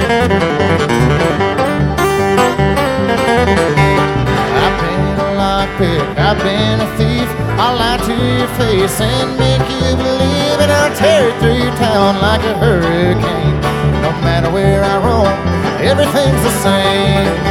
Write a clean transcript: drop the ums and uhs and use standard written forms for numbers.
I've been a lockpick, I've been a thief. I'll lie to your face and make you believe it. I'll tear it through town like a hurricane. No matter where I roam, everything's the same.